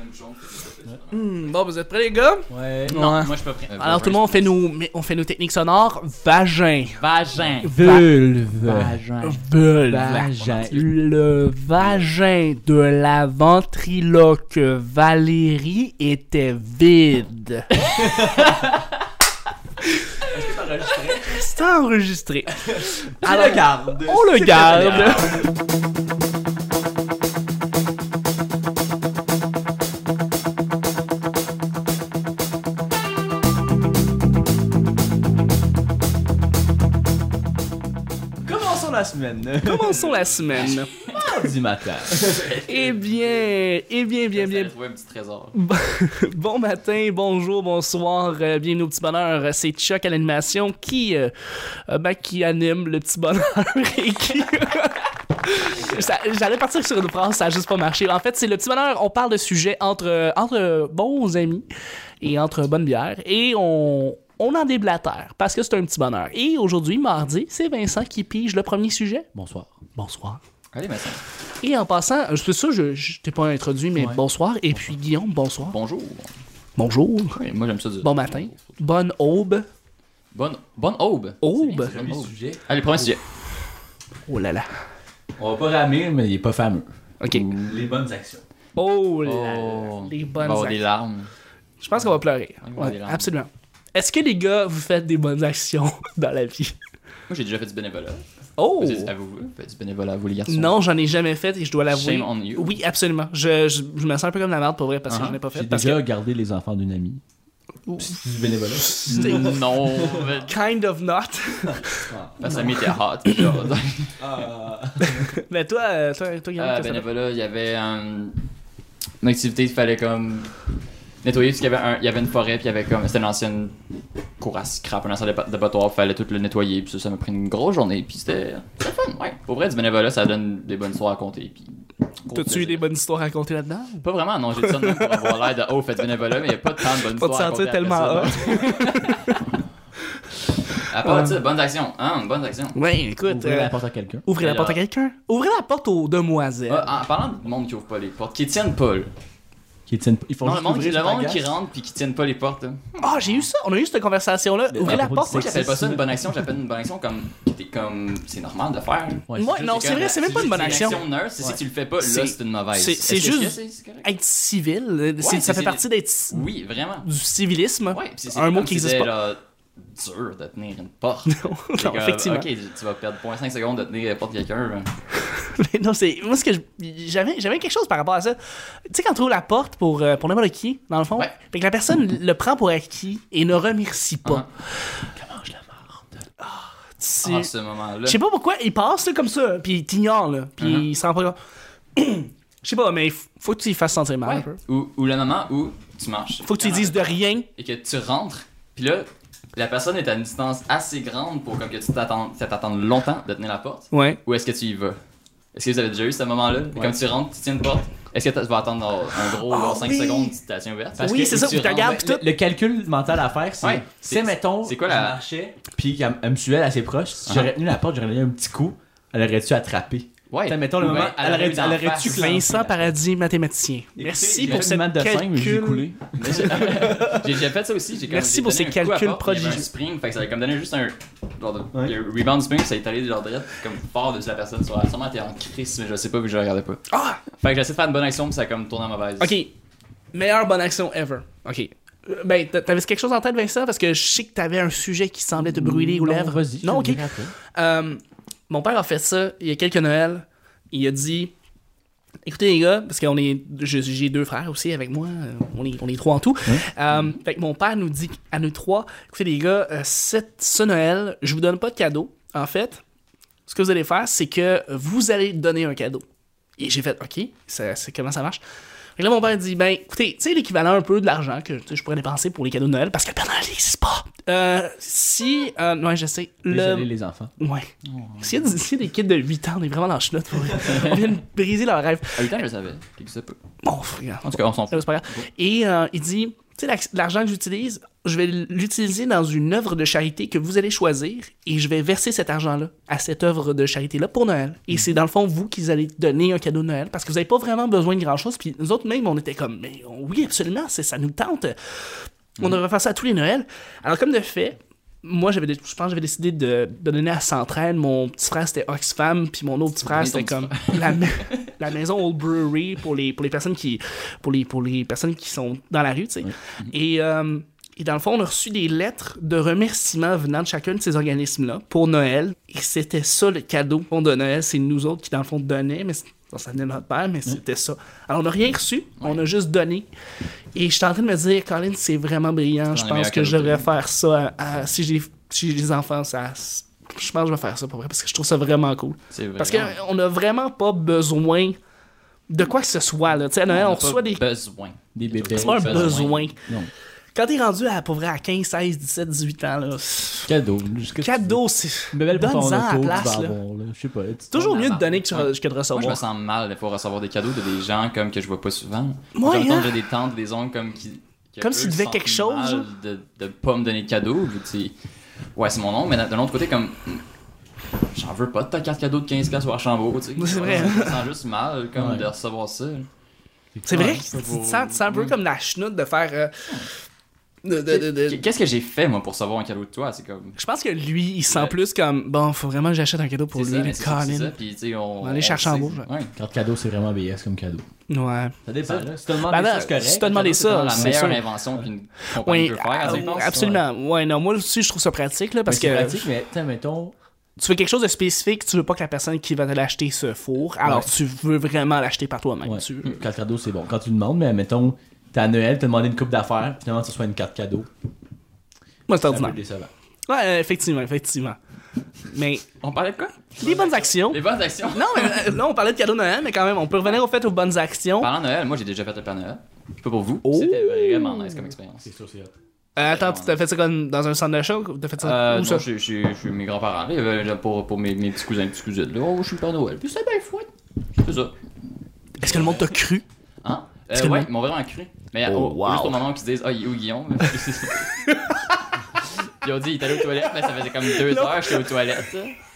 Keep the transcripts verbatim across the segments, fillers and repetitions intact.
Mmh, bon, vous êtes prêts, les gars? Ouais. Non, Ouais. moi je suis pas prêt. Alors, tout le monde, on fait nos, on fait nos techniques sonores. Vagin. Vagin. Vulve. Vagin. Vulve. Vagin. Le vagin de la ventriloque Valérie était vide. C'est enregistré. Alors, le garde. On le garde. Commençons la semaine. Commençons la semaine. Mardi matin. Eh bien, eh bien, bien, bien. J'ai trouvé un petit trésor. Bon matin, bonjour, bonsoir, euh, bienvenue au Petit Bonheur. Euh, C'est Chuck à l'animation qui, euh, euh, ben, qui anime le Petit Bonheur et qui... Ça- J'allais partir sur une phrase, ça a juste pas marché. En fait, c'est le Petit Bonheur, on parle de sujets entre, euh, entre bons amis et entre bonnes bières et on... On en déblatère parce que c'est un petit bonheur. Et aujourd'hui, mardi, c'est Vincent qui pige le premier sujet. Bonsoir. Bonsoir. Allez, Vincent. Et en passant, c'est ça, je, je t'ai pas introduit, mais Ouais. bonsoir. Et puis Guillaume, bonsoir. Bonjour. Bonjour. Oui, moi j'aime ça dire. Bon matin. Bonne aube. Bonne, bonne aube. Aube. C'est bien, Premier ça. sujet. Allez, premier sujet. Oh là là. On va pas ramer, mais il est pas fameux. OK. Les bonnes actions. Oh là là. Oh. Les Il bonnes va y avoir des actions. larmes. Je pense qu'on va pleurer. Il va y avoir des Ouais, larmes. absolument. Est-ce que les gars, vous faites des bonnes actions dans la vie? Moi j'ai déjà fait du bénévolat. Oh! Vous êtes- Avez-vous fait du bénévolat, vous les garçons? Non, j'en ai jamais fait et je dois l'avouer. Shame on you. Oui, absolument. Je, je, je me sens un peu comme la merde pour vrai parce que Uh-huh. je n'en ai pas fait. J'ai Parce déjà gardé les enfants d'une amie. que... C'est du bénévolat. C'est- Non. mais- Kind of not. Parce que Samy était hot. genre. Mais toi, euh, toi, toi Guillaume, Euh, qu'est-ce que ça bénévolat, il y avait un- une activité, il fallait comme nettoyer parce qu'il y avait, un, il y avait une forêt, puis il y avait comme. C'était une ancienne cour à scrap, un ancien dépa- dépotoir, il fallait tout le nettoyer, puis ça, ça m'a pris une grosse journée, puis c'était c'était fun, ouais. Pour vrai, du bénévolat, ça donne des bonnes histoires à compter, puis. gros T'as-tu eu plaisir. des bonnes histoires à raconter là-dedans? Pas vraiment, non, j'ai dit ça de même pour avoir l'air de oh, faites du bénévolat, mais il n'y a pas tant de bonnes Pas te histoires. à sentir raconter tellement après hot. ça, non. À part Ouais. ça, bonnes actions, hein, bonnes actions. Ouais, écoute. Ouvrir euh, la porte à quelqu'un. Ouvrez la Mais porte à là- quelqu'un. Ouvrez la porte aux demoiselles. Ah, en parlant du monde qui ouvre pas les portes, qui tiennent pas, là. Qui tiennent, ils font Non, le juste monde, qui, ouvrir le sur monde la qui gaz. rentre puis qui tiennent pas les portes, là. Ah, j'ai eu ça. On a eu cette conversation-là. Mais Ouvrez à la propos porte. du Moi, sexe, j'appelle pas ça une bonne action, j'appelle une bonne action comme. T'es comme. C'est normal de faire. Ouais, Moi, c'est non, juste- c'est vrai, c'est même pas une bonne action. C'est une action nurse, c'est Ouais. si tu le fais pas, C'est- là, c'est une mauvaise. c'est- c'est Est-ce que- juste- est-ce que c'est- c'est correct? Être civil, euh, c'est- Ouais, ça c'est- fait partie d'être Oui, vraiment. du civilisme. Ouais, puis c'est- c'est Un mot comme qui si existe c'était, pas. là, dur de tenir une porte. Non, C'est non, comme, effectivement. Ok, tu vas perdre zéro virgule cinq secondes de tenir la porte de quelqu'un. mais- Mais non, c'est moi ce que je- j'avais j'avais quelque chose par rapport à ça. Tu sais quand tu ouvres la porte pour euh, pour n'importe qui dans le fond, Ouais. fait que la personne le prend pour acquis et ne remercie pas. Comment je la marde. Tu- Ah, ce moment-là. Je sais pas pourquoi il passe là, comme ça, puis il t'ignore là, puis Uh-huh. il se rend pas compte. Je sais pas, mais il faut que tu y fasses sentir mal un Ouais. peu. Ou, ou le moment où tu marches. Faut que tu lui dises de rien. Et que tu rentres, puis là, la personne est à une distance assez grande pour comme que tu t'attendes, ça t'attende longtemps de tenir la porte. Ouais. Ou est-ce que tu y vas? Est-ce que vous avez déjà eu ce moment-là? Ouais. Comme tu rentres, tu tiens une porte, est-ce que tu vas attendre genre, un gros Ah, cinq oui. secondes, tu t'as tiens ouverte? Parce Oui, que c'est ça, tu où tu rentres- regardes puis tout. Le, le calcul mental à faire, c'est. Ouais. C'est, C'est- mettons, c'est quoi je la- marchais, puis qu'elle elle me suivait assez proche. Si Uh-huh. j'aurais tenu la porte, j'aurais donné un petit coup. Elle aurait-tu attrapé? Ouais. T'sais, mettons le Ou moment, ben, elle aurait, eu elle d'en aurait face. tu Vincent Paradis, mathématicien. Merci pour cette maths de cinq, mais j'ai calcul. coulé. Mais j'ai- J'ai j'ai fait ça aussi. J'ai comme- Merci j'ai pour donné ces un coup à calculs porte, puis il y avait prodigieux. un spring, fait que ça avait comme donné juste un. Genre de, Ouais. il y a un rebound spring, ça est allé genre direct, comme fort dessus la personne. Ça a sûrement été en crise, mais je sais pas vu que je regardais pas. Ah, Fait que j'ai essayé de faire une bonne action, puis ça a comme tourné en mauvaise. OK. Meilleure bonne action ever. OK. Euh, Ben, t'a- t'avais quelque chose en tête, Vincent? Parce que je sais que t'avais un sujet qui semblait te brûler aux Non, lèvres. Vas-y. Non, je OK. te le dirai après. Euh, mon père a fait ça il y a quelques Noëls. Il a dit écoutez, les gars, parce qu'on est. je- J'ai deux frères aussi avec moi. euh, On est, on est trois en tout. Euh, fait que mon père nous dit à nous trois écoutez, les gars, euh, cette- ce Noël, je vous donne pas de cadeau. En fait, ce que vous allez faire, c'est que vous allez donner un cadeau. Et j'ai fait OK, ça- c'est comment ça marche? Et là, mon père dit, ben, écoutez, tu sais, l'équivalent un peu de l'argent que tu sais, je pourrais dépenser pour les cadeaux de Noël, parce que le Père Noël n'existe pas. Euh, si, euh, ouais, je sais, Désolé, le... les enfants. Ouais. S'il y, a des- s'il y a des kids de huit ans, on est vraiment dans le chenoute, pour vrai. On vient de briser leur rêve. À huit ans, je le savais. Quelque chose pas. Bon, regarde. En tout cas, on s'en C'est fout. pas grave. Et euh, il dit, tu sais, la- l'argent que j'utilise, je vais l'utiliser dans une œuvre de charité que vous allez choisir et je vais verser cet argent-là à cette œuvre de charité-là pour Noël. Et mm. c'est dans le fond vous qui allez donner un cadeau de Noël parce que vous n'avez pas vraiment besoin de grand-chose. Puis nous autres même, on était comme, mais oui, absolument, c'est, ça nous tente. Mm. On devrait faire ça à tous les Noëls. Alors comme de fait, moi, j'avais, je pense que j'avais décidé de, de donner à Centraide. Mon petit frère, c'était Oxfam, puis mon autre petit frère, c'était comme la, la maison Old Brewery pour les, pour les personnes qui pour les, pour les personnes qui sont dans la rue, tu sais. Oui. Et, euh, et dans le fond, on a reçu des lettres de remerciements venant de chacun de ces organismes-là pour Noël. Et c'était ça, le cadeau de Noël. C'est nous autres qui, dans le fond, donnaient, mais ça venait de notre père, mais c'était ça. Alors, on n'a rien reçu, on a juste donné. Et j'étais en train de me dire, Colin, c'est vraiment brillant. Je pense que je devrais faire ça à, à, si j'ai si j'ai des enfants. Ça, je pense que je vais faire ça pour vrai, parce que je trouve ça vraiment cool. C'est parce qu'on n'a vraiment pas besoin de quoi que ce soit. Là. À Noël, on, on reçoit des... besoin. Des bébés. C'est pas un besoin. besoin. Non. Quand t'es rendu à, pour vrai, à quinze, seize, dix-sept, dix-huit ans, là... Cadeau. Cadeau, c'est... Donne-en à la place, là. Bon, là. Je sais pas. C'est toujours mieux de donner que, tu, ouais. que de recevoir. Moi, je me sens mal de pouvoir recevoir des cadeaux de des gens comme que je vois pas souvent. Ouais, J'entends hein? j'ai des tantes, des oncles comme qui... Comme s'ils devaient quelque chose. De, de pas me donner de cadeaux. Vu ouais, c'est mon oncle, mais d'un autre côté, comme... J'en veux pas de ta carte cadeau de quinze piastres au Archambault, tu sais. C'est vrai. Je me sens juste mal, comme, ouais. de recevoir ça. C'est vrai que tu te sens, tu sens un peu comme la chenoute de faire... Euh... De, de, de, de... Qu'est-ce que j'ai fait, moi, pour recevoir un cadeau de toi? C'est comme... Je pense que lui, il sent ouais. plus comme, bon, faut vraiment que j'achète un cadeau pour c'est lui, ça, le Colin. Puis, tu sais, on... on va aller chercher en bouche. Ouais. Carte cadeau, c'est vraiment B S comme cadeau. Ouais. Ça dépend, là. Si tu demandes ben ça, c'est correct. Si tu demandé ça, la c'est meilleure sûr. invention qu'une compagnie oui, peut faire, euh, absolument. Ouais. ouais, non, moi aussi, je trouve ça pratique, là, parce mais que... C'est pratique, mais, tiens, mettons... Tu veux quelque chose de spécifique, tu veux pas que la personne qui va te l'acheter se fourre, alors ouais. tu veux vraiment l'acheter par toi-même. Ouais. Tu... Carte cadeau, c'est bon. Quand tu demandes, mais mettons, t'es à Noël, t'as demandé une coupe d'affaires, finalement, tu reçois une carte cadeau. Moi, c'est ordinaire. décevant. Ouais, effectivement, effectivement. Mais... On parlait de quoi? Les bonnes actions. Les bonnes actions? Non, mais là, on parlait de cadeau de Noël, mais quand même, on peut revenir au fait aux bonnes actions. Parlant de Noël, moi, j'ai déjà fait le Père Noël. Pas pour vous. Oh. C'était vraiment nice comme expérience. C'est sûr, c'est hot. Euh, attends, tu t'as fait ça comme dans un centre d'achat ou t'as fait ça euh, où non, ça? Je suis mes grands-parents. Là, pour, pour mes, mes petits cousins et petites cousines. Là, oh, je suis le Père Noël. Puis c'est bien fouette. C'est ça. Est-ce que le monde t'a cru? Hein? Euh, ouais, monde... ils m'ont vraiment cru. Mais oh, au, wow. juste au moment où ils se disent, ah, oh, il est où Guillaume? Puis on dit, il est allé aux toilettes, mais ça faisait comme deux non. heures que j'étais aux toilettes.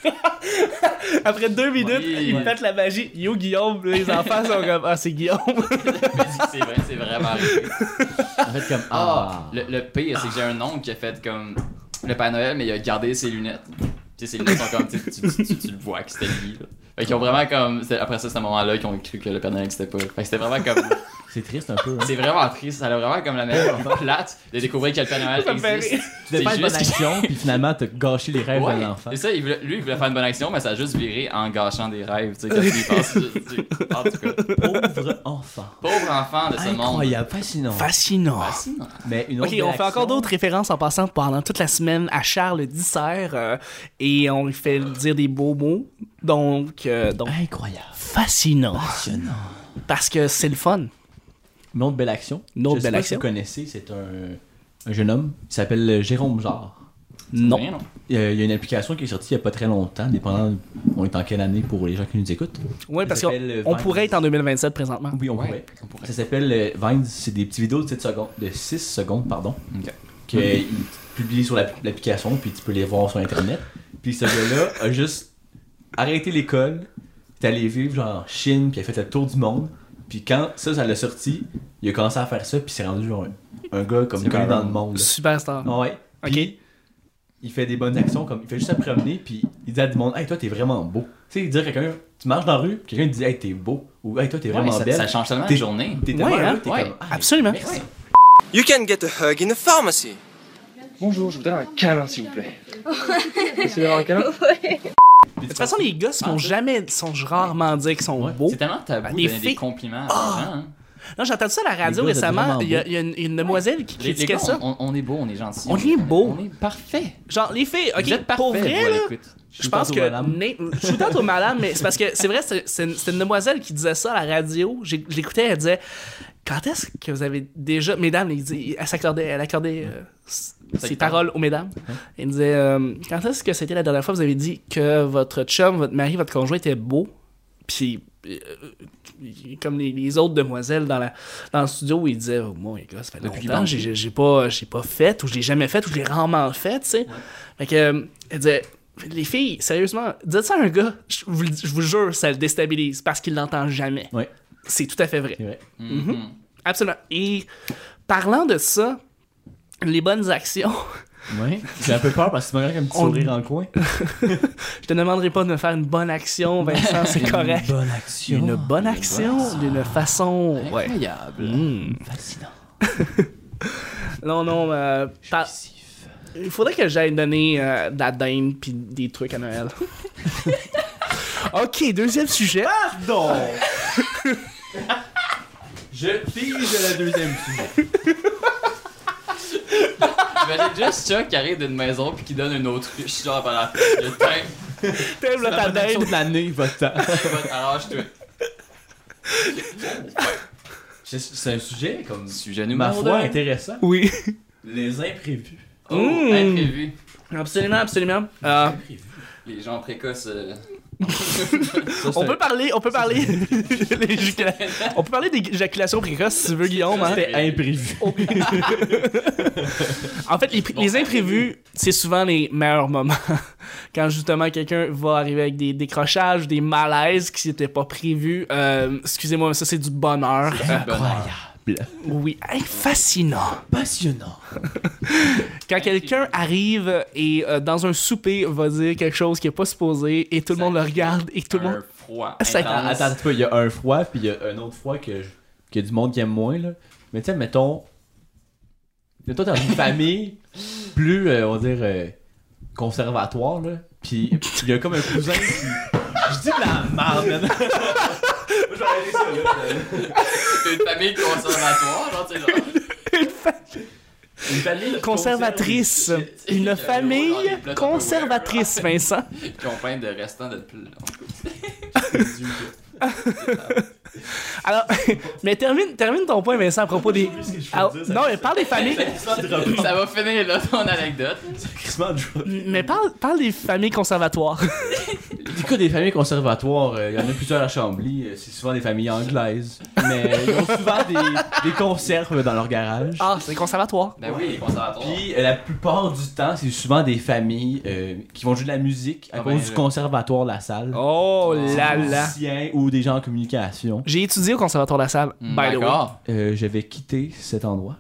Après deux minutes, oui, il ouais. fait la magie. Yo Guillaume, les enfants sont comme, ah, c'est Guillaume. c'est vrai, c'est vraiment arrivé. En fait, comme, ah, le, le pire, c'est que j'ai un oncle qui a fait comme le Père Noël, mais il a gardé ses lunettes. Tu sais, ses lunettes sont comme, tu, tu, tu, tu, tu le vois que c'était lui, là. Fait qu'ils ont vraiment comme, après ça, c'est à ce moment-là qu'ils ont cru que le Père Noël n'existait pas. Fait que c'était vraiment comme... C'est triste un peu. Hein. C'est vraiment triste. Ça a vraiment comme la meilleure plate de découvrir que le Père Noël existe. Tu devais faire une bonne action, puis finalement, t'as gâché les rêves ouais, de l'enfant. C'est ça, il voulait, lui, il voulait faire une bonne action, mais ça a juste viré en gâchant des rêves. Tu sais, quand il pense juste, en tout cas. Pauvre enfant. Pauvre enfant de ce monde. Incroyable, fascinant. Fascinant. Fascinant. Mais une autre ok, on action... fait encore d'autres références en passant pendant toute la semaine à Charles Dissert euh, et on lui fait dire des beaux mots. Donc, euh, donc incroyable. Fascinant. Passionnant. Parce que c'est le fun. Une autre belle action. Une autre Je sais belle pas action. Si vous connaissez, c'est un, un jeune homme qui s'appelle Jérôme Jarre. Non. Rien, non. Il y a une application qui est sortie il n'y a pas très longtemps, dépendant on est en quelle année pour les gens qui nous écoutent. Oui, parce qu'on pourrait être en deux mille vingt-sept présentement. Oui, on, ouais, pourrait. on pourrait. Ça s'appelle euh, Vines, c'est des petites vidéos de, sept secondes, de six secondes, pardon, okay. qu'il mm-hmm. publie sur l'application, puis tu peux les voir sur Internet. Puis ce gars-là a juste arrêté l'école, il est allé vivre genre en Chine, puis il a fait le tour du monde. Puis quand ça, ça l'a sorti, il a commencé à faire ça, puis c'est rendu genre un, un gars comme connu dans le monde. Là. Superstar. Ouais. Puis, ok. Il fait des bonnes actions, comme il fait juste se promener, puis il dit à tout le monde, hey, toi, t'es vraiment beau. Tu sais, il dit à quelqu'un, tu marches dans la rue, quelqu'un te dit, hey, t'es beau. Ou, hey, toi, t'es vraiment ouais, ça, belle. Ça change tellement la journée. T'es tellement ouais, hein? t'es ouais. comme, ah, absolument. Merci. You can get a hug in a pharmacy. Bonjour, je voudrais un câlin, s'il vous plaît. Vous d'avoir un câlin? Ouais. De toute façon, les gars sont jamais, sont rarement dire qu'ils sont ouais. beaux. C'est tellement tabou de donner des compliments à oh. des gens. Hein. Non, j'ai entendu ça à la radio récemment. Il y, a, il y a une, une demoiselle qui les, critiquait les gars, ça. On, on est beau, on est gentil. On, on est beau. On est parfait. Genre, les filles, ok, vous êtes pour parfait, vrai, là, je je pense que... Je suis tantôt madame, mais c'est parce que c'est vrai, c'est une demoiselle qui disait ça à la radio. Je l'écoutais, elle disait... Quand est-ce que vous avez déjà... Mesdames, elle, dit, elle s'accordait, elle accordait euh, ses paroles aux mesdames. Hein? Elle disait, euh, quand est-ce que c'était la dernière fois que vous avez dit que votre chum, votre mari, votre conjoint était beau? Puis euh, comme les, les autres demoiselles dans, la, dans le studio où ils disaient oh, moi les gars ça fait Depuis longtemps j'ai, j'ai, j'ai pas j'ai pas fait ou je l'ai jamais fait ou je l'ai rarement fait tu sais ouais. Fait que euh, elle disait les filles sérieusement dites ça à un gars je vous, je vous jure ça le déstabilise parce qu'il l'entend jamais ouais. C'est tout à fait vrai, vrai. Mm-hmm. Mm-hmm. Absolument. Et parlant de ça les bonnes actions. Ouais. J'ai un peu peur parce que tu m'as un petit On... sourire en coin. Je te demanderai pas de me faire une bonne action, Vincent, c'est correct. Une bonne action. Une bonne action, une bonne... d'une façon. Incroyable. Ouais. Mmh. Fascinant. non, non, euh, par... il faudrait que j'aille donner euh, de la dinde pis des trucs à Noël. Ok, deuxième sujet. Pardon! Je pige le deuxième sujet. J'imagine juste Chuck qui arrive d'une maison puis qui donne une autruche, genre par la je t'aime. T'aimes le ta dinde. de l'année, va-t'en. Arrange-toi. C'est un sujet comme. Sujet Ma numéro foi deux. intéressant. Oui. Les imprévus. Oh, Mmh. imprévu. Absolument, absolument. Euh, Les gens précoces. Euh... Ça, on un... peut parler, on peut parler, l'éjacula... on peut parler d'éjaculation précoce si tu veux, Guillaume. Hein? C'était imprévu. En fait, les, les imprévus, c'est souvent les meilleurs moments. Quand justement quelqu'un va arriver avec des décrochages, des malaises qui n'étaient pas prévus. Euh, excusez-moi, mais ça c'est du bonheur. Euh, Incroyable. oui, hey, fascinant. Passionnant. Quand quelqu'un arrive et euh, dans un souper va dire quelque chose qui est pas supposé et tout le monde le regarde et tout le monde. Un froid. Ça- intense. Attends, attends, il y a un froid, puis il y a un autre froid que, que du monde qui aime moins, là. Mais tu sais, mettons. Mettons, dans une famille plus, euh, on va dire, euh, conservatoire, là. Puis il y a comme un cousin qui. Je dis de la merde, man. Moi, je vais arrêter ça, là. Une famille conservatoire, genre, tu sais, genre. Une famille Une famille conservatrice. conserve- Une Dans famille les plats Tupperware. conservatrice, Vincent. Qui ont plein de restants de plus. Alors, mais termine, termine ton point, Vincent, à propos des. Alors, non, mais parle des familles. Ça va finir là, ton anecdote. Mais parle, parle des familles conservatoires. Du coup, des familles conservatoires, il euh, y en a plusieurs à Chambly, euh, c'est souvent des familles anglaises. Mais ils ont souvent des, des conserves dans leur garage. Ah, c'est conservatoire. Ben oui, les conservatoires. Puis euh, la plupart du temps, c'est souvent des familles euh, qui vont jouer de la musique à Ah cause ben, du là. conservatoire de la salle. Oh Des là là. musiciens ou des gens en communication. J'ai étudié au conservatoire de la salle, Hmm, by the way. D'accord. Euh, je vais quitter cet endroit.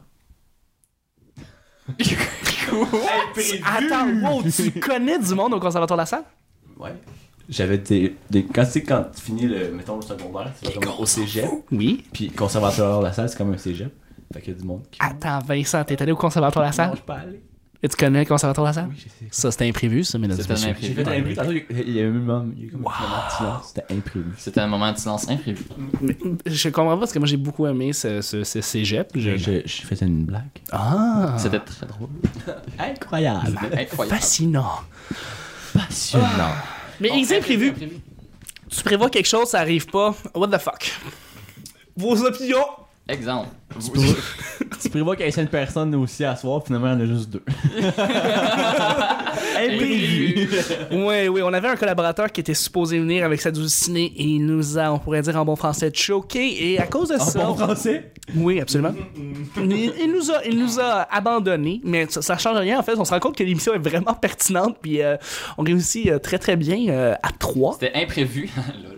Attends, wow, tu connais du monde au conservatoire de la salle? Ouais. J'avais des, des quand tu sais quand tu finis le mettons le secondaire, c'est comme au cégep. Oui. Puis conservatoire de la salle, c'est comme un cégep. Fait qu'il y a du monde qui Attends, Vincent, t'es allé au conservatoire de la salle? Non, je peux aller. Et tu connais le conservatoire de la salle? Oui, je sais. Ça, c'était imprévu, ça, mesdames et C'était un messieurs. imprévu. J'ai fait un imprévu. Tantôt, il y a eu même il y a eu comme un Wow. moment de silence. C'était imprévu. C'était un moment de silence imprévu. Mais, je comprends pas parce que moi, j'ai beaucoup aimé ce, ce, ce cégep. Je- Je, je faisais une blague. Ah! C'était très drôle. Incroyable. C'était incroyable. Fascinant. Passionnant. Mais Bon, les imprévus, imprévu. tu prévois quelque chose, ça arrive pas. What the fuck? Vos opinions? Exemple. Tu prévois qu'il y ait cinq personnes aussi à soir, finalement, il y en a juste deux. Imprévu. Oui, oui, on avait un collaborateur qui était supposé venir avec sa douce ciné et il nous a, on pourrait dire en bon français, choqué. Et à cause de En ça. bon français? Oui, absolument. il, il nous a, il nous a abandonnés, mais ça, ça change rien en fait. On se rend compte que l'émission est vraiment pertinente, puis euh, on réussit euh, très très bien euh, à trois. C'était imprévu. Lol.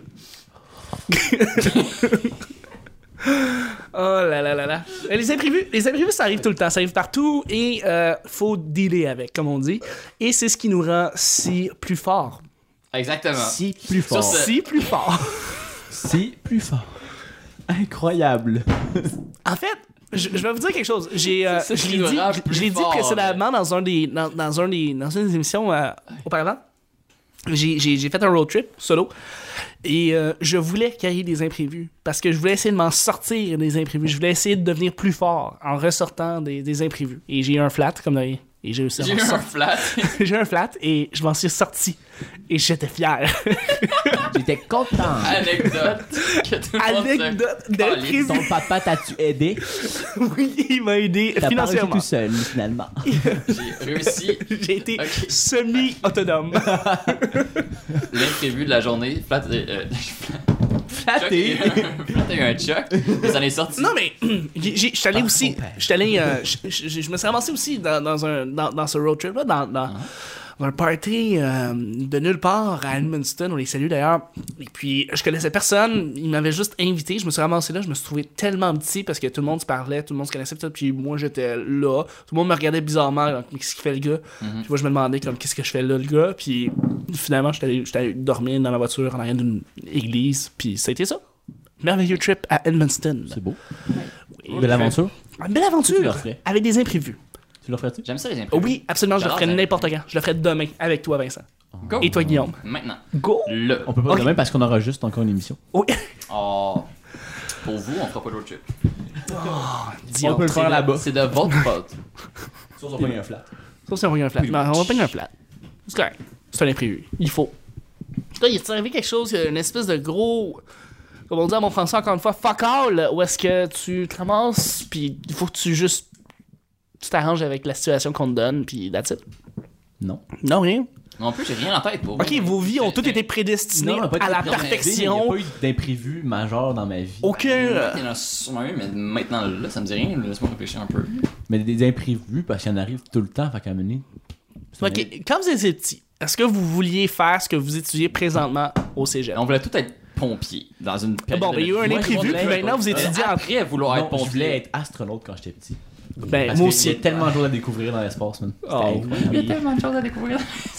Oh là là là là. Euh, Les imprévus, les imprévus, ça arrive tout le temps, ça arrive partout et euh, faut dealer avec, comme on dit. Et c'est ce qui nous rend si plus forts. Exactement. Si plus fort. Sur ce- Si plus forts. Si plus fort. Incroyable. En fait, je, je vais vous dire quelque chose. J'ai, euh, C'est ça je qui l'ai nous dit, rend je plus l'ai dit forts, précédemment dans un des, dans, dans un des, dans une des émissions euh, auparavant. J'ai, j'ai, j'ai fait un road trip solo et euh, je voulais qu'il y ait des imprévus parce que je voulais essayer de m'en sortir des imprévus. Je voulais essayer de devenir plus fort en ressortant des, des imprévus. Et j'ai eu un flat comme de rien. Et j'ai réussi à J'ai m'en eu un sortir. flat. J'ai eu un flat et je m'en suis sorti. Et j'étais fier. J'étais content. Anecdote. Que tout le monde se- Anecdote d'imprévu. Ton papa t'as-tu aidé? Oui, il m'a aidé T'as pas réussi financièrement. tout seul, finalement. J'ai réussi J'ai été Ok. semi-autonome. l'imprévu de la journée. Flat. euh, euh, Flatté! T'as eu un choc, mais ça en est sorti. Non, mais j'ai- j'ai- je suis allé Par aussi. son père. Je suis allé. euh, je- je je me suis ramassé aussi dans, dans, un, dans, dans ce road trip-là, dans, dans, dans un party euh, de nulle part à Edmundston. On les salue d'ailleurs. Et puis, je connaissais personne. Ils m'avaient juste invité. Je me suis ramassé là. Je me suis trouvé tellement petit parce que tout le monde se parlait, tout le monde se connaissait. Tout, puis moi, j'étais là. Tout le monde me regardait bizarrement. Comme, qu'est-ce qu'il fait le gars? Puis moi, je me demandais comme, qu'est-ce que je fais là, le gars? Puis finalement, j'étais allé, j'étais allé dormir dans la voiture en arrière d'une église. Puis ça a été ça. Merveilleux trip à Edmundston. C'est beau. Oui. Belle aventure. Une belle Tu aventure le referais? avec des imprévus. Tu le ferais-tu? J'aime ça les Oh imprévus. oui, absolument, je le J'adore ferai ça. n'importe quand. Je le ferai demain avec toi, Vincent. Go. Et toi, Guillaume. Maintenant. Go! Le. On peut pas Ok. demain parce qu'on aura juste encore une émission. Oui. Oh. Pour vous, on fera pas de road trip. Dis-on. On peut le faire là-bas. C'est de votre faute. Sauf on prend un flat. Ça, c'est un un flat. Mais on va pas un flat. C'est correct. C'est un imprévu. Il faut. Toi, il t'est arrivé quelque chose, une espèce de gros. Comme on dit à mon français encore une fois, fuck all, où est-ce que tu te ramasses, puis il faut que tu juste. Tu t'arranges avec la situation qu'on te donne, puis that's it. Non. Non, rien. Non plus, j'ai rien en tête pour Ok, vous. vos vies ont J'ai- toutes été prédestinées Non, pas de- à la non, mais Il n'y perfection. a pas eu d'imprévu majeur dans ma vie. Aucun. Il y en a sûrement eu, mais maintenant là, ça me dit rien. Laisse-moi réfléchir un peu. Mais des imprévus parce qu'il y en arrive tout le temps, fait qu'à mener. Ok, quand vous étiez petit, est-ce que vous vouliez faire ce que vous étudiez présentement au cégep? On voulait tout être pompier dans une période. Bon, ben, il y a eu un Moi, imprévu, je voulais puis être- maintenant, vous étudiez en- Après vouloir être Non, je pompier. voulais être astronaute quand j'étais petit. Ben, Parce moi qu'il y a aussi. tellement de choses à découvrir dans l'espace, man. C'était Oh, incroyable. Il y a tellement de choses à découvrir.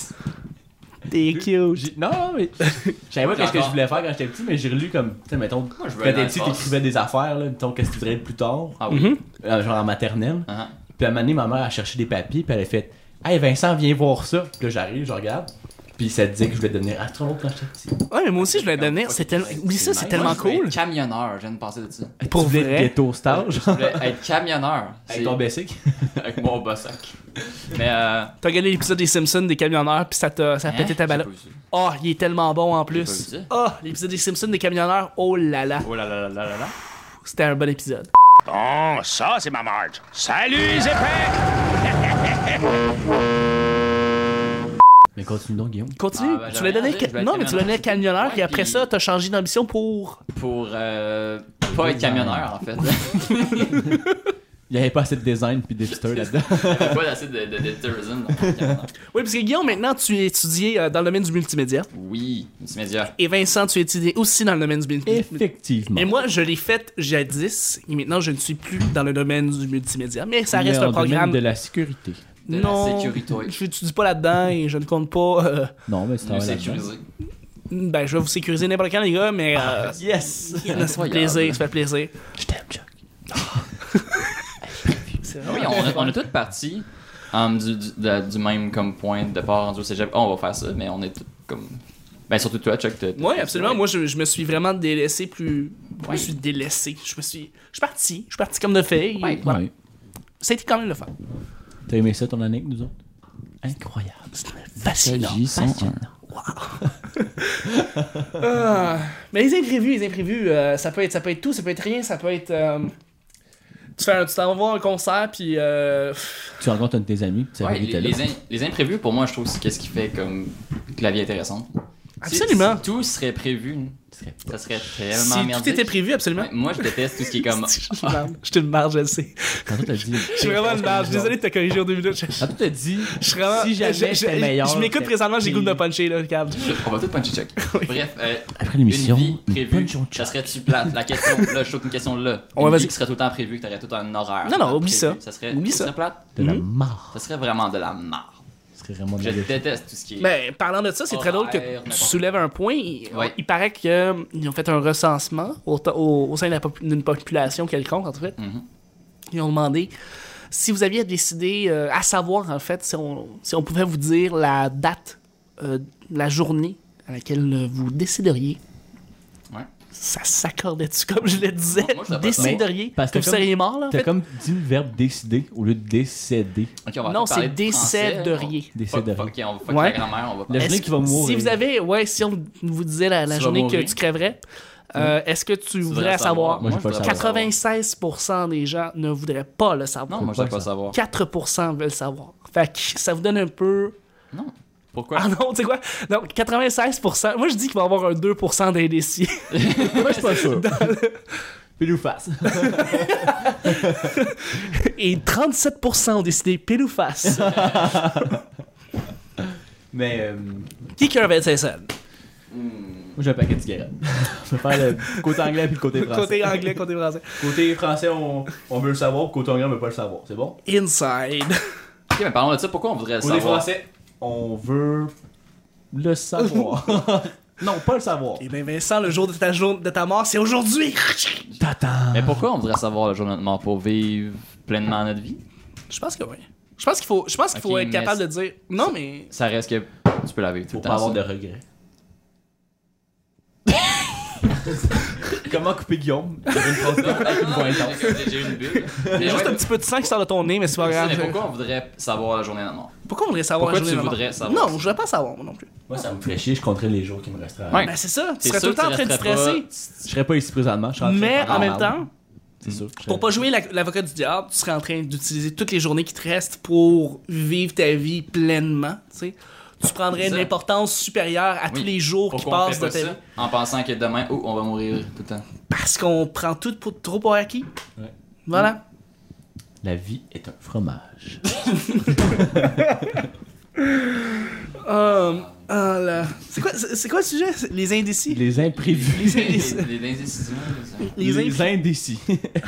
T'es cute. J'ai- Non, non, mais. Je savais pas qu'est-ce que je voulais faire quand j'étais petit, mais j'ai relu comme. Tu sais, mettons. Moi, je veux Quand aller dans t'étais petit, l'espace. t'écrivais des affaires, là. Mettons, qu'est-ce que tu voudrais être plus tard. Ah oui. Mhm. euh, Genre en maternelle. Ah, Puis à un moment donné, ma mère a cherché des papiers, puis elle a fait Hey Vincent, viens voir ça. Puis là, j'arrive, je regarde. Puis ça disait que je voulais devenir astronaute quand j'étais petit. Ouais, mais moi aussi, je voulais devenir. C'est tellement. Oui, ça, c'est nice. tellement Moi, je voulais cool. être camionneur, je viens de passer de ça. Pour tu voulais vrai. être ghetto stage. Je voulais être camionneur. Avec ton basic. Avec mon bossac. Mais euh. T'as regardé l'épisode des Simpsons des camionneurs, puis ça t'a ça a hein, pété ta j'ai balle. pas vu ça. Oh, il est tellement bon en J'ai pas vu plus. ça. Oh, l'épisode des Simpsons des camionneurs, oh là là. Oh là là là là là là. C'était un bon épisode. Bon, ça, c'est ma Marge. Salut, les épais! Mais continue donc, Guillaume. Continue. Ah, ben, tu j'avais l'as donné. rien dit, je vais être Non, mais tu l'as donné camionneur. camionneur, Ouais, et après puis- ça, t'as changé d'ambition pour. Pour euh, pas être camionneur en fait. Il n'y avait pas assez de design puis d'éditeur là-dedans. Pas assez de, de, de tourism dans le camionneur. Oui, parce que Guillaume, maintenant, tu étudies euh, dans le domaine du multimédia. Oui, multimédia. Et Vincent, tu étudies aussi dans le domaine du multimédia. Effectivement. Et moi, je l'ai fait jadis, et maintenant, je ne suis plus dans le domaine du multimédia. Mais ça Mais reste en un domaine programme. de la sécurité. De non, la sécurité. je n'étudie pas là-dedans et je ne compte pas. euh, Non, mais c'est Nous un sécuriser. ben, je vais vous sécuriser n'importe quand, les gars, mais. euh, Yes! ça fait Incroyable. plaisir, ça fait plaisir. Je t'aime, Chuck. C'est Ah oui, on a, on a toutes parti um, du, du, de- du même comme point de départ rendu au cégep. Oh, on va faire ça, mais on est tous comme. Ben, surtout toi, Chuck. t'as- t'as Oui, fait absolument. ça, Moi, je, je me suis vraiment délaissé plus. Je me Ouais. suis délaissé. Je me suis. Je suis parti. Je suis parti comme de fait. et Ouais. voilà. Ouais. Ça a été quand même le fun. T'as aimé ça ton année avec nous autres? Incroyable. C'était fascinant. J cent un. Ah, mais les imprévus, les imprévus, euh, ça peut être, ça peut être tout, ça peut être rien, ça peut être. euh, tu fais un, tu t'en vas voir un concert puis. Euh, Tu rencontres un de tes amis, puis tu Ouais, savais qu'il les, était là. les, in- les imprévus, pour moi, je trouve, c'est qu'est-ce qui fait comme que la vie est intéressante. Si- Absolument. Si, tout serait prévu, ça serait tellement si tout merdique. était prévu, absolument. Ouais, moi, je déteste tout ce qui est comme. Je suis une marde. Je suis une marde, je le sais. Tantôt t'as dit. Je suis vraiment une marde. Je suis désolé de te corriger au deux minutes. Je, Tantôt t'as dit. je suis vraiment. Si jamais je, je- c'était meilleur, je m'écoute c'était- présentement, j'ai le goût de me puncher, là, regarde. On va tout puncher check. Bref, euh, Après l'émission, une vie nous prévue, punchons ça Chuck. serait-tu plate? La question, là, je saute une question là. On Une va, vie vas-y. qui serait tout le temps prévue, que t'aurais tout un horaire. Non, non, oublie prévu. ça. Ça serait, Oublie ça ça. serait plate? De la Mhm. marre. Ça serait vraiment de la marre. Ce serait vraiment de Je la défaite. déteste tout ce qui est. Ben, parlant de ça, c'est très drôle que Horaire, tu n'importe soulèves un point. Il, Ouais. il paraît qu'ils ont fait un recensement au, au- au sein de la popu- d'une population quelconque, en fait. Mhm. Ils ont demandé si vous aviez décidé, euh, à savoir, en fait, si on, si on pouvait vous dire la date, euh, la journée à laquelle euh, vous décideriez. Ouais. Ça s'accordait-tu, comme je le disais? Moi, je sais pas Décideriez? Parce que que vous comme- seriez mort, là, en T'as fait? comme dit le verbe décider au lieu de décéder. Ok, on va Non, parler c'est de français. décéderiez. Fuck, Décéderiez. fuck, ok, on va fuck Ouais. la grand-mère, on va La parler. journée Est-ce qui va que- mourir. Si vous avez, ouais, si on vous disait la, la Tu vas journée que mourir. tu crèverais, euh, est-ce que tu, voudrais le savoir? Moi, je veux pas le voudrais savoir. quatre-vingt-seize pour cent des gens ne voudraient pas le savoir. Non, moi, je veux Pourquoi pas ça? savoir. quatre pour cent veulent savoir. Fait que ça vous donne un peu. Non. Pourquoi? Ah non, tu sais quoi? Non, quatre-vingt-seize pour cent. Moi, je dis qu'il va y avoir un deux pour cent d'indécis. Moi, je suis pas sûr. Pile ou face. Et trente-sept pour cent ont décidé pile ou face. Mais, euh, Qui qui a un vingt-cinq cents? moi, j'ai un paquet de cigarettes. Je vais faire le côté anglais puis le côté français. Côté anglais, côté français. Côté français, on, on veut le savoir, côté anglais, on veut pas le savoir. C'est bon? Inside. Ok, mais parlons de ça, pourquoi on voudrait le Côté savoir? français, on veut le savoir. Non, pas le savoir. Et bien, Vincent, le jour de ta, jour de ta mort, c'est aujourd'hui. T'attends. Mais pourquoi on voudrait savoir le jour de notre mort pour vivre pleinement notre vie? Je pense que oui. Je pense qu'il faut, je pense qu'il faut Ok, être capable mais de dire non, mais. Ça reste que tu peux la vivre tout Faut le pas temps. avoir de ça. regrets. Comment couper Guillaume? Il y avait une phrase de- avec une voix intense. J'ai eu une bulle. Il y a Mais juste ouais, un petit peu de sang qui sort de ton nez, mais c'est pas mais grave. pourquoi on voudrait savoir la journée de notre mort? Pourquoi on voudrait savoir Pourquoi la tu journée de la voudrais mort? savoir? Non, je voudrais pas savoir, moi non plus. Moi, ça me ferait chier, je compterais les jours qui me resteraient. Ouais. Ben, c'est ça. Tu T'es serais tout sûr le temps en que train tu de resterais stresser. pas- Je serais pas ici présentement. Je serais en train de Mais faire en de la même merde. temps, C'est sûr. pour pas jouer la- l'avocat du diable, tu serais en train d'utiliser toutes les journées qui te restent pour vivre ta vie pleinement, tu sais. Tu prendrais C'est une ça. importance supérieure à Oui. tous les jours qui Pourquoi on passent fait de pas ta ça vie. en pensant que demain, oh, on va mourir tout le temps. Parce qu'on prend tout pour, trop pour acquis. Ouais. Voilà. La vie est un fromage. Euh, ah là. C'est quoi, c'est c'est quoi le sujet? C'est les indécis? Les imprévus. Les Les, indécis. les indécisions, ça. Les Les imprévus. indécis.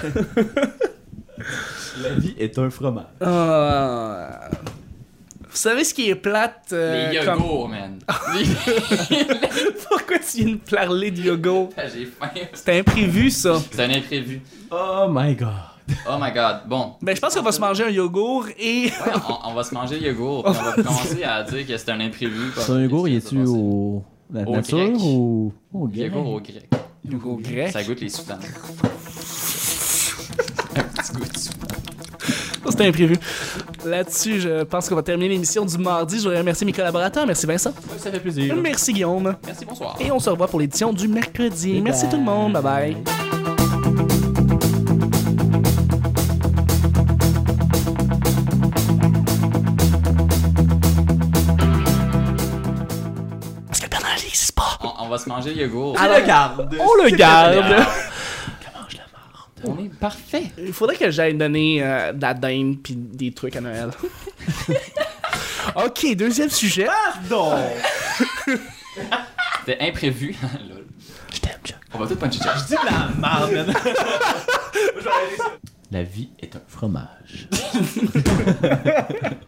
La vie est un fromage. Ah. Vous savez ce qui est plate? euh, Les comme- yogourts, man. Pourquoi tu viens de parler de yogourt? J'ai faim. C'était imprévu, ça. C'est un imprévu. Oh my god. Oh my god. Bon. Ben, je pense qu'on va se manger un yogourt et... Ouais, on, on va se manger le yogourt. puis on va commencer à dire que c'est un imprévu. parce Son que yogourt, ça il va est-tu passer. au. La Au nature grec. ou. Au grec? Yogourt au grec. Yogourt grec? Ça goûte les soutanes. Un petit goût de soutane. Ça, c'était imprévu. Là-dessus, je pense qu'on va terminer l'émission du mardi. Je voudrais remercier mes collaborateurs. Merci Vincent. Ouais, ça fait plaisir. Merci Guillaume. Merci, bonsoir. Et on se revoit pour l'édition du mercredi. Bye Merci bye. tout le monde. Bye bye. Parce que le Père Noël n'existe pas. On, on va se manger le yogourt. Alors, le garde. on le garde. On est parfait. Il faudrait que j'aille donner euh, de la dinde pis des trucs à Noël. Ok, deuxième sujet. Non. C'était imprévu. Lol. Je t'aime, Chuck. On va tout puncher Chuck. Je dis de la merde, man. La vie est un fromage.